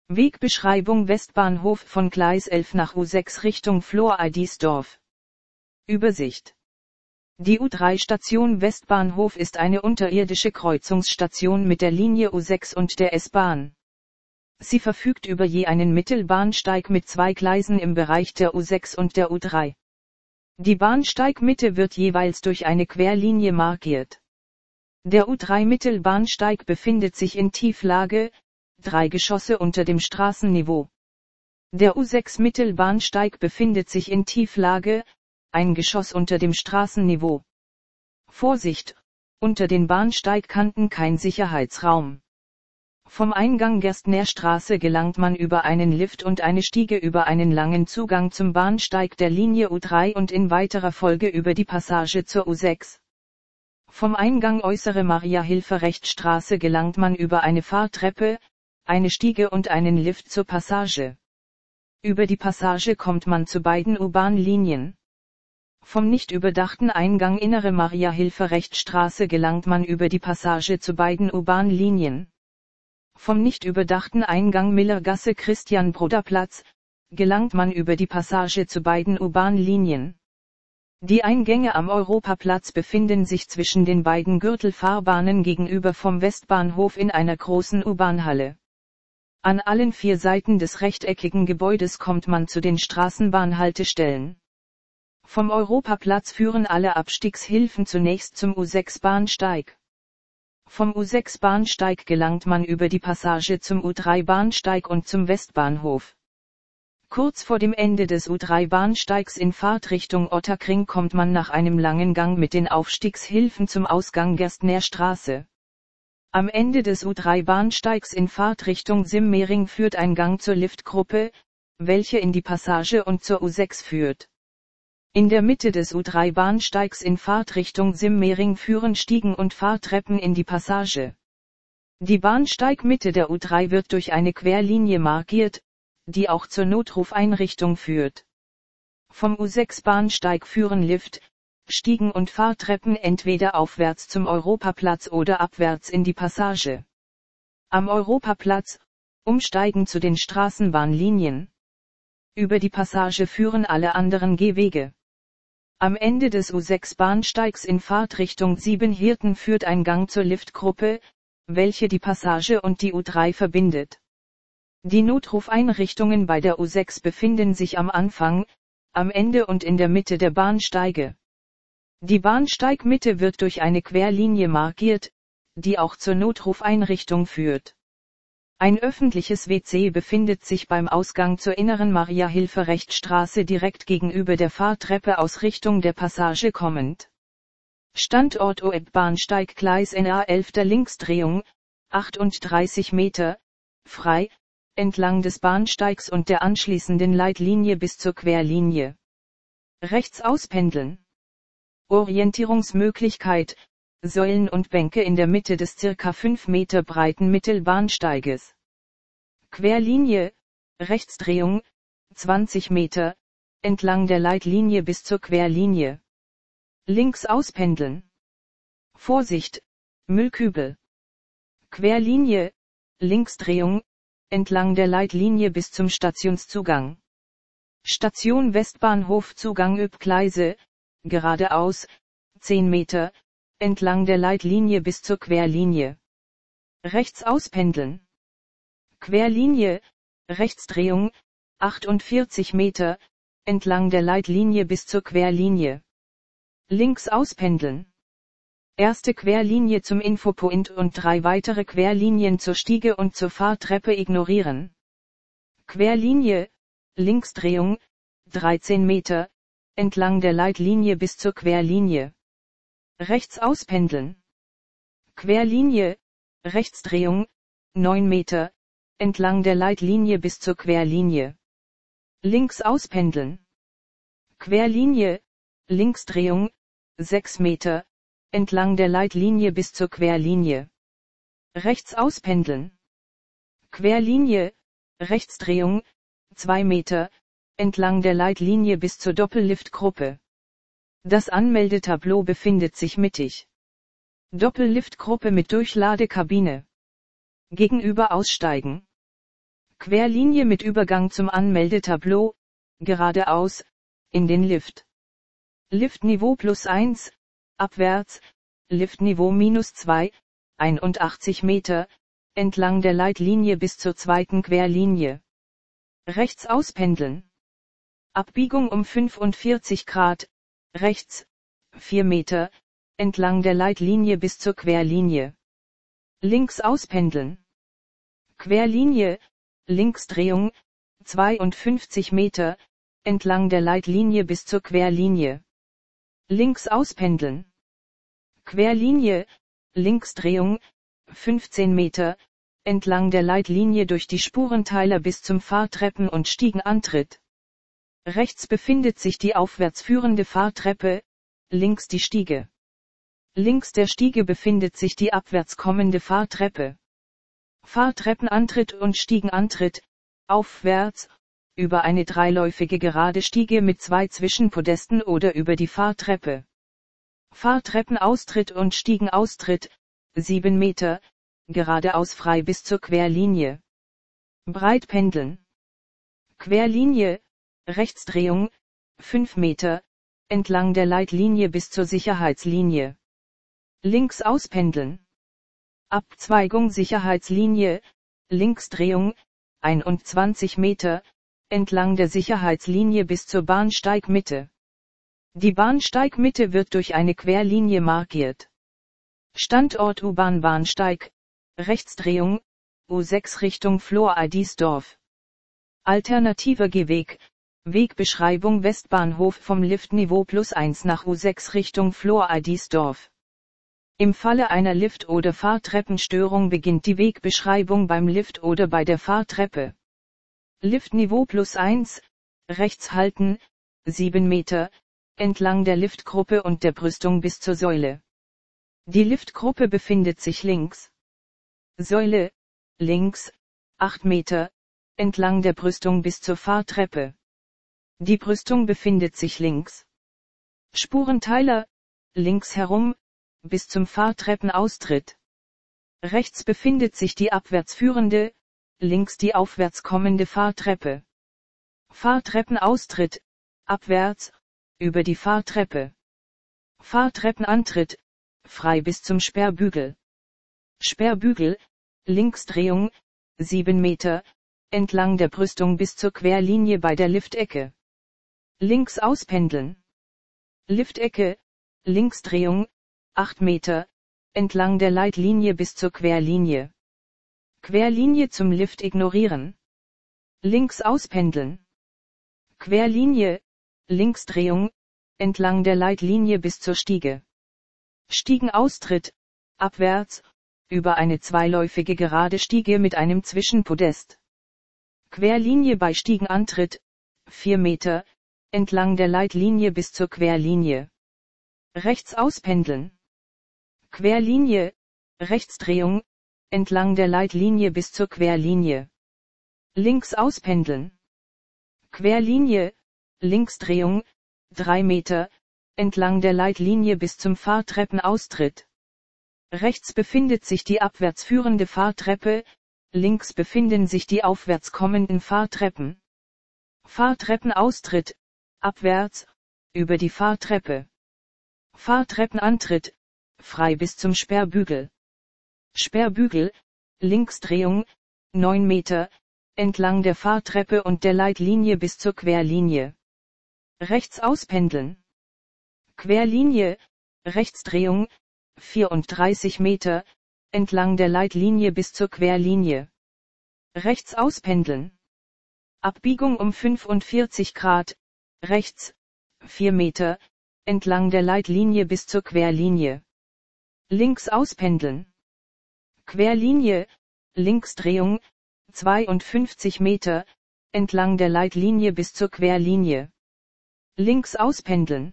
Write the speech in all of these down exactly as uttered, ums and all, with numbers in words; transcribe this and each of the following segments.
Wegbeschreibung Westbahnhof von Gleis elf nach U sechs Richtung Flor-Eidisdorf. Übersicht. Die U drei Station Westbahnhof ist eine unterirdische Kreuzungsstation mit der Linie U sechs und der S-Bahn. Sie verfügt über je einen Mittelbahnsteig mit zwei Gleisen im Bereich der U sechs und der U drei. Die Bahnsteigmitte wird jeweils durch eine Querlinie markiert. Der U drei Mittelbahnsteig befindet sich in Tieflage, drei Geschosse unter dem Straßenniveau. Der U sechs Mittelbahnsteig befindet sich in Tieflage, ein Geschoss unter dem Straßenniveau. Vorsicht, unter den Bahnsteigkanten kein Sicherheitsraum. Vom Eingang Gerstnerstraße gelangt man über einen Lift und eine Stiege über einen langen Zugang zum Bahnsteig der Linie U drei und in weiterer Folge über die Passage zur U sechs. Vom Eingang Äußere Maria-Hilfer-Rechtstraße gelangt man über eine Fahrtreppe, eine Stiege und einen Lift zur Passage. Über die Passage kommt man zu beiden U-Bahn-Linien. Vom nicht überdachten Eingang Innere Maria-Hilfer-Rechtstraße gelangt man über die Passage zu beiden U-Bahn-Linien. Vom nicht überdachten Eingang Millergasse-Christian-Broder-Platz gelangt man über die Passage zu beiden U-Bahn-Linien. Die Eingänge am Europaplatz befinden sich zwischen den beiden Gürtelfahrbahnen gegenüber vom Westbahnhof in einer großen U-Bahn-Halle. An allen vier Seiten des rechteckigen Gebäudes kommt man zu den Straßenbahnhaltestellen. Vom Europaplatz führen alle Abstiegshilfen zunächst zum U sechs Bahnsteig. Vom U sechs Bahnsteig gelangt man über die Passage zum U drei Bahnsteig und zum Westbahnhof. Kurz vor dem Ende des U drei Bahnsteigs in Fahrtrichtung Ottakring kommt man nach einem langen Gang mit den Aufstiegshilfen zum Ausgang Gerstnerstraße. Am Ende des U drei Bahnsteigs in Fahrtrichtung Simmering führt ein Gang zur Liftgruppe, welche in die Passage und zur U sechs führt. In der Mitte des U drei Bahnsteigs in Fahrtrichtung Simmering führen Stiegen und Fahrtreppen in die Passage. Die Bahnsteigmitte der U drei wird durch eine Querlinie markiert, die auch zur Notrufeinrichtung führt. Vom U sechs Bahnsteig führen Lift, Stiegen und Fahrtreppen entweder aufwärts zum Europaplatz oder abwärts in die Passage. Am Europaplatz, umsteigen zu den Straßenbahnlinien. Über die Passage führen alle anderen Gehwege. Am Ende des U sechs Bahnsteigs in Fahrtrichtung Siebenhirten führt ein Gang zur Liftgruppe, welche die Passage und die U drei verbindet. Die Notrufeinrichtungen bei der U sechs befinden sich am Anfang, am Ende und in der Mitte der Bahnsteige. Die Bahnsteigmitte wird durch eine Querlinie markiert, die auch zur Notrufeinrichtung führt. Ein öffentliches W C befindet sich beim Ausgang zur Inneren Maria-Hilfer-Rechtstraße direkt gegenüber der Fahrtreppe aus Richtung der Passage kommend. Standort O E B-Bahnsteig Gleis N A elf der Linksdrehung, achtunddreißig Meter, frei, entlang des Bahnsteigs und der anschließenden Leitlinie bis zur Querlinie. Rechts auspendeln. Orientierungsmöglichkeit, Säulen und Bänke in der Mitte des circa fünf Meter breiten Mittelbahnsteiges. Querlinie, Rechtsdrehung, zwanzig Meter, entlang der Leitlinie bis zur Querlinie. Links auspendeln. Vorsicht, Müllkübel. Querlinie, Linksdrehung, entlang der Leitlinie bis zum Stationszugang. Station Westbahnhof Zugang Ö B-Gleise, geradeaus, zehn Meter, entlang der Leitlinie bis zur Querlinie. Rechts auspendeln. Querlinie, Rechtsdrehung, achtundvierzig Meter, entlang der Leitlinie bis zur Querlinie. Links auspendeln. Erste Querlinie zum Infopoint und drei weitere Querlinien zur Stiege und zur Fahrtreppe ignorieren. Querlinie, Linksdrehung, dreizehn Meter, entlang der Leitlinie bis zur Querlinie. Rechts auspendeln. Querlinie, Rechtsdrehung, neun Meter, entlang der Leitlinie bis zur Querlinie. Links auspendeln. Querlinie, Linksdrehung, sechs Meter, entlang der Leitlinie bis zur Querlinie. Rechts auspendeln. Querlinie, Rechtsdrehung, zwei Meter, entlang der Leitlinie bis zur Doppelliftgruppe. Das Anmeldetableau befindet sich mittig. Doppelliftgruppe mit Durchladekabine. Gegenüber aussteigen. Querlinie mit Übergang zum Anmeldetableau, geradeaus, in den Lift. Liftniveau plus eins, abwärts, Liftniveau minus zwei, einundachtzig Meter, entlang der Leitlinie bis zur zweiten Querlinie. Rechts auspendeln. Abbiegung um fünfundvierzig Grad, rechts, vier Meter, entlang der Leitlinie bis zur Querlinie. Links auspendeln. Querlinie, Linksdrehung, zweiundfünfzig Meter, entlang der Leitlinie bis zur Querlinie. Links auspendeln. Querlinie, Linksdrehung, fünfzehn Meter, entlang der Leitlinie durch die Spurenteiler bis zum Fahrtreppen- und Stiegenantritt. Rechts befindet sich die aufwärts führende Fahrtreppe, links die Stiege. Links der Stiege befindet sich die abwärts kommende Fahrtreppe. Fahrtreppenantritt und Stiegenantritt, aufwärts, über eine dreiläufige gerade Stiege mit zwei Zwischenpodesten oder über die Fahrtreppe. Fahrtreppenaustritt und Stiegenaustritt, sieben Meter, geradeaus frei bis zur Querlinie. Breit pendeln. Querlinie, Rechtsdrehung, fünf Meter, entlang der Leitlinie bis zur Sicherheitslinie. Links auspendeln. Abzweigung Sicherheitslinie, Linksdrehung, einundzwanzig Meter, entlang der Sicherheitslinie bis zur Bahnsteigmitte. Die Bahnsteigmitte wird durch eine Querlinie markiert. Standort U-Bahn-Bahnsteig, Rechtsdrehung, U sechs Richtung Flor-Eidisdorf. Alternativer Gehweg, Wegbeschreibung Westbahnhof vom Liftniveau plus eins nach U sechs Richtung Flor-Eidisdorf. Im Falle einer Lift- oder Fahrtreppenstörung beginnt die Wegbeschreibung beim Lift oder bei der Fahrtreppe. Liftniveau plus eins, rechts halten, sieben Meter, entlang der Liftgruppe und der Brüstung bis zur Säule. Die Liftgruppe befindet sich links. Säule, links, acht Meter, entlang der Brüstung bis zur Fahrtreppe. Die Brüstung befindet sich links. Spurenteiler, links herum, bis zum Fahrtreppenaustritt. Rechts befindet sich die abwärts führende, links die aufwärts kommende Fahrtreppe. Fahrtreppenaustritt, abwärts, über die Fahrtreppe. Fahrtreppenantritt, frei bis zum Sperrbügel. Sperrbügel, Linksdrehung, sieben Meter, entlang der Brüstung bis zur Querlinie bei der Liftecke. Links auspendeln. Liftecke, Linksdrehung, acht Meter, entlang der Leitlinie bis zur Querlinie. Querlinie zum Lift ignorieren. Links auspendeln. Querlinie, Linksdrehung, entlang der Leitlinie bis zur Stiege. Stiegenaustritt, abwärts, über eine zweiläufige gerade Stiege mit einem Zwischenpodest. Querlinie bei Stiegenantritt, vier Meter, entlang der Leitlinie bis zur Querlinie. Rechts auspendeln. Querlinie, Rechtsdrehung, entlang der Leitlinie bis zur Querlinie. Links auspendeln. Querlinie, Linksdrehung, drei Meter, entlang der Leitlinie bis zum Fahrtreppenaustritt. Rechts befindet sich die abwärts führende Fahrtreppe, links befinden sich die aufwärts kommenden Fahrtreppen. Fahrtreppenaustritt, abwärts, über die Fahrtreppe. Fahrtreppenantritt, frei bis zum Sperrbügel. Sperrbügel, Linksdrehung, neun Meter, entlang der Fahrtreppe und der Leitlinie bis zur Querlinie. Rechts auspendeln. Querlinie, Rechtsdrehung, vierunddreißig Meter, entlang der Leitlinie bis zur Querlinie. Rechts auspendeln. Abbiegung um fünfundvierzig Grad, rechts, vier Meter, entlang der Leitlinie bis zur Querlinie. Links auspendeln. Querlinie, Linksdrehung, zweiundfünfzig Meter, entlang der Leitlinie bis zur Querlinie. Links auspendeln.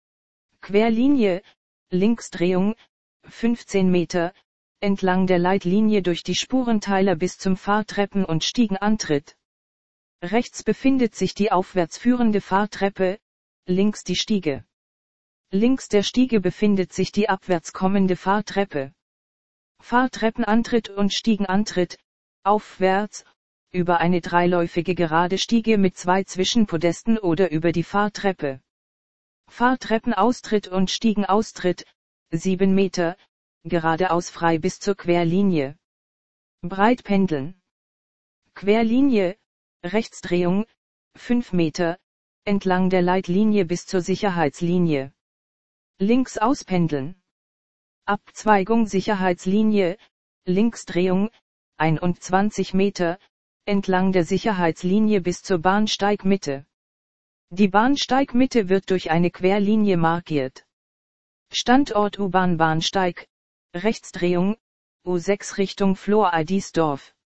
Querlinie, Linksdrehung, fünfzehn Meter, entlang der Leitlinie durch die Spurenteiler bis zum Fahrtreppen- und Stiegenantritt. Rechts befindet sich die aufwärts führende Fahrtreppe, links die Stiege. Links der Stiege befindet sich die abwärts kommende Fahrtreppe. Fahrtreppenantritt und Stiegenantritt, aufwärts, über eine dreiläufige gerade Stiege mit zwei Zwischenpodesten oder über die Fahrtreppe. Fahrtreppenaustritt und Stiegenaustritt, sieben Meter, geradeaus frei bis zur Querlinie. Breitpendeln. Querlinie, Rechtsdrehung, fünf Meter, entlang der Leitlinie bis zur Sicherheitslinie. Links auspendeln. Abzweigung Sicherheitslinie, Linksdrehung, einundzwanzig Meter, entlang der Sicherheitslinie bis zur Bahnsteigmitte. Die Bahnsteigmitte wird durch eine Querlinie markiert. Standort U-Bahn Bahnsteig, Rechtsdrehung, U sechs Richtung Flor-Eidisdorf.